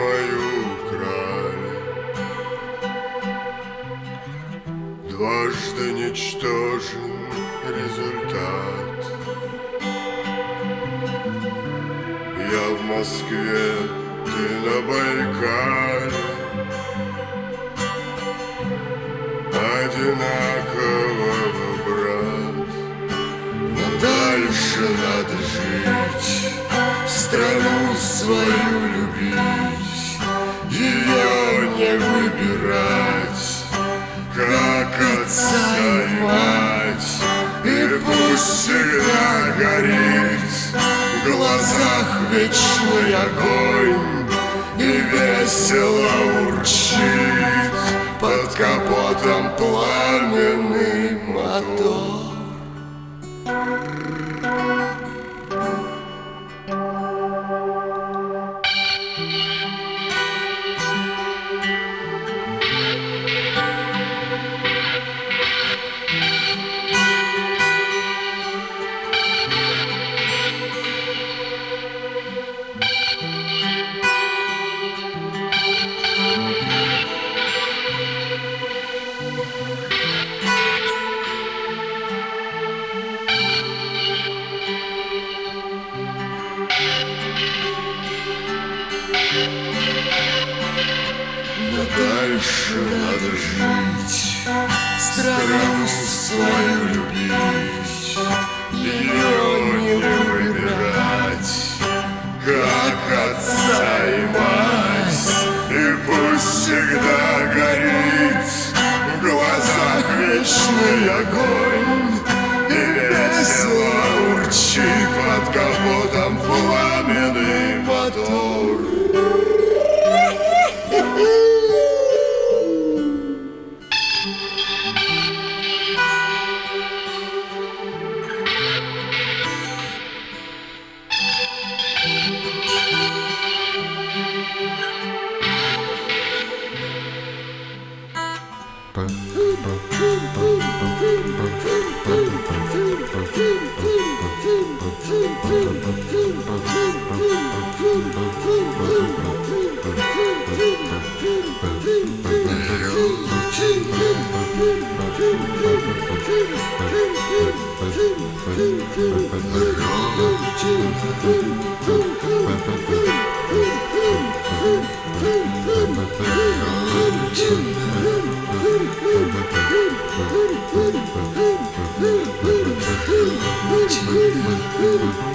мою украли. Дважды ничтожен результат. Я в Москве, ты на Байкале. Одинаково, брат, но дальше надо жить, страну свою любить, ее не выбирать, как отца и мать. И пусть всегда горит в глазах вечный огонь и весело урчит под капотом пламенный мотор. Но дальше надо жить, страну свою любить, ее не выбирать, как отца и мать. И пусть всегда горит в глазах вечный огонь и весело урчит под капотом пламенный мотор. Thank you.